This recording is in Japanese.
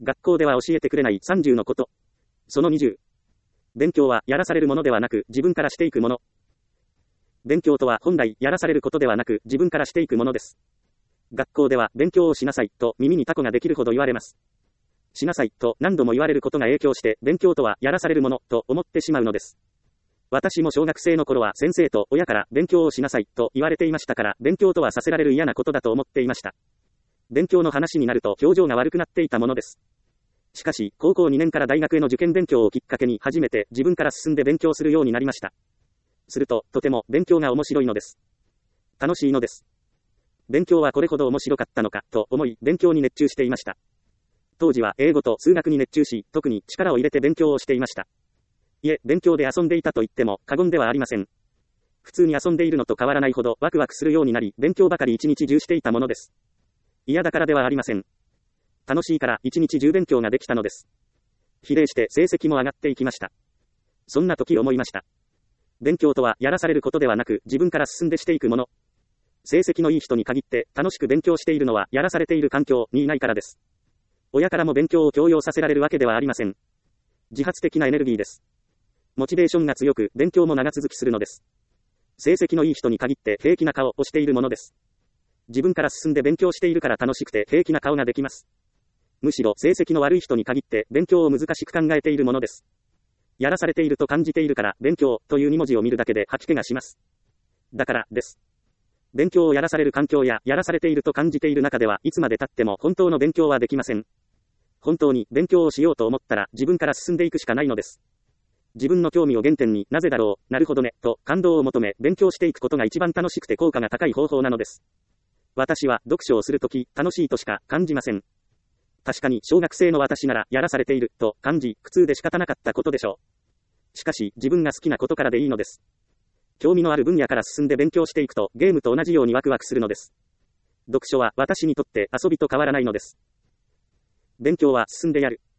学校では教えてくれない30のこと。その20。勉強はやらされるものではなく自分からしていくもの。勉強とは本来やらされることではなく自分からしていくものです。学校では勉強をしなさいと耳にタコができるほど言われます。しなさいと何度も言われることが影響して勉強とはやらされるものと思ってしまうのです。私も小学生の頃は先生と親から勉強をしなさいと言われていましたから勉強とはさせられる嫌なことだと思っていました。勉強の話になると表情が悪くなっていたものです。しかし高校2年から大学への受験勉強をきっかけに初めて自分から進んで勉強するようになりました。するととても勉強が面白いのです。楽しいのです。勉強はこれほど面白かったのかと思い勉強に熱中していました。当時は英語と数学に熱中し特に力を入れて勉強をしていました。いえ、勉強で遊んでいたと言っても過言ではありません。普通に遊んでいるのと変わらないほどワクワクするようになり勉強ばかり一日中していたものです。嫌だからではありません。楽しいから一日中勉強ができたのです。比例して成績も上がっていきました。そんな時思いました。勉強とはやらされることではなく自分から進んでしていくもの。成績のいい人に限って楽しく勉強しているのはやらされている環境にいないからです。親からも勉強を強要させられるわけではありません。自発的なエネルギーです。モチベーションが強く勉強も長続きするのです。成績のいい人に限って平気な顔をしているものです。自分から進んで勉強しているから楽しくて平気な顔ができます。むしろ成績の悪い人に限って勉強を難しく考えているものです。やらされていると感じているから勉強という2文字を見るだけで吐き気がします。だからです。勉強をやらされる環境ややらされていると感じている中ではいつまで経っても本当の勉強はできません。本当に勉強をしようと思ったら自分から進んでいくしかないのです。自分の興味を原点になぜだろう、なるほどね、と感動を求め勉強していくことが一番楽しくて効果が高い方法なのです。私は読書をするとき楽しいとしか感じません。確かに小学生の私ならやらされていると感じ苦痛で仕方なかったことでしょう。しかし自分が好きなことからでいいのです。興味のある分野から進んで勉強していくとゲームと同じようにワクワクするのです。読書は私にとって遊びと変わらないのです。勉強は進んでやる。